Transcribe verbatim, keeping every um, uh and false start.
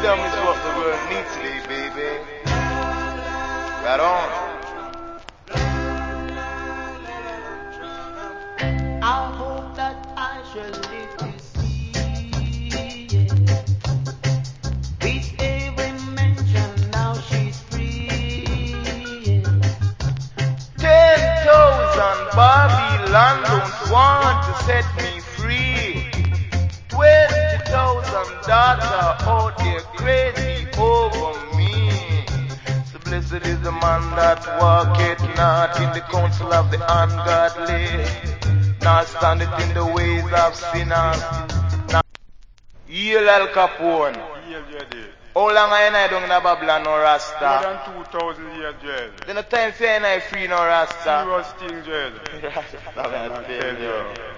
Freedom is what the world needs today, baby. Right on. I hope that I shall live to see it. With every mention, now she's free. Ten thousand Babylon don't want to set me free. Twenty thousand data out there crazy over me. So blessed is the man that walketh not in the counsel of the ungodly, nor standeth in the ways of sinners. Now, Yale Al Capone. How long are you doing in Babylon, no Rasta? More than two thousand years jail. Then the time for you free, no Rasta. Serious thing jail. Rasta, man, I tell you.